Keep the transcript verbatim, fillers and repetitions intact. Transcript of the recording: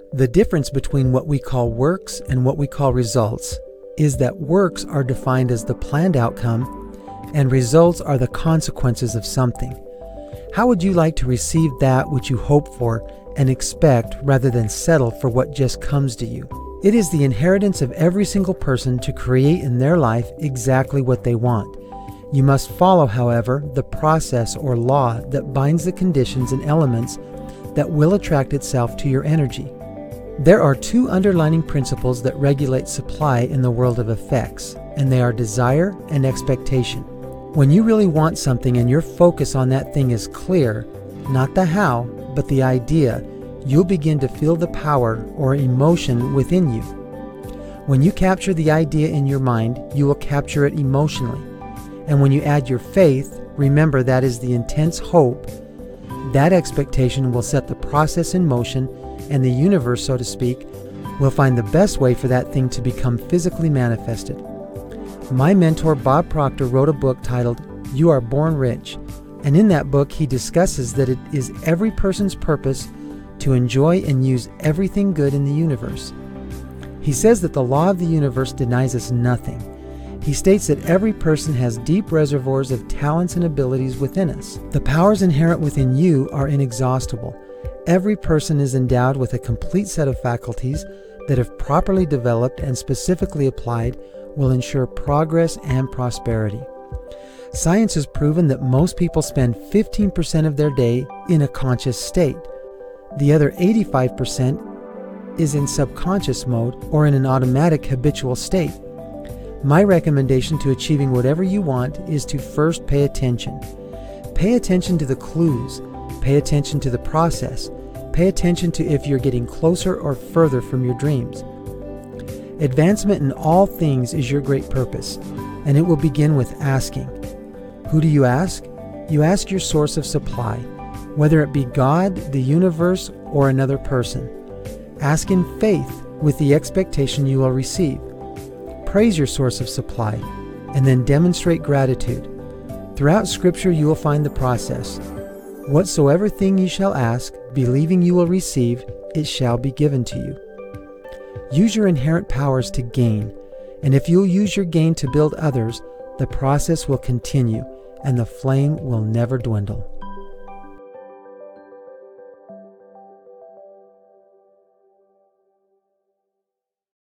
The difference between what we call works and what we call results is that works are defined as the planned outcome and results are the consequences of something. How would you like to receive that which you hope for and expect rather than settle for what just comes to you? It is the inheritance of every single person to create in their life exactly what they want. You must follow, however, the process or law that binds the conditions and elements that will attract itself to your energy. There are two underlying principles that regulate supply in the world of effects, and they are desire and expectation. When you really want something and your focus on that thing is clear, not the how, but the idea, you'll begin to feel the power or emotion within you. When you capture the idea in your mind, you will capture it emotionally. And when you add your faith, remember that is the intense hope. That expectation will set the process in motion, and the universe, so to speak, will find the best way for that thing to become physically manifested. My mentor Bob Proctor wrote a book titled You Are Born Rich, and in that book he discusses that it is every person's purpose to enjoy and use everything good in the universe. He says that the law of the universe denies us nothing. He states that every person has deep reservoirs of talents and abilities within us. The powers inherent within you are inexhaustible. Every person is endowed with a complete set of faculties that, if properly developed and specifically applied, will ensure progress and prosperity. Science has proven that most people spend fifteen percent of their day in a conscious state. The other eighty-five percent is in subconscious mode or in an automatic habitual state. My recommendation to achieving whatever you want is to first pay attention. Pay attention to the clues. Pay attention to the process. Pay attention to if you're getting closer or further from your dreams. Advancement in all things is your great purpose, and it will begin with asking. Who do you ask? You ask your source of supply, whether it be God, the universe, or another person. Ask in faith with the expectation you will receive. Praise your source of supply, and then demonstrate gratitude. Throughout Scripture you will find the process. Whatsoever thing you shall ask, believing you will receive, it shall be given to you. Use your inherent powers to gain, and if you'll use your gain to build others, the process will continue, and the flame will never dwindle.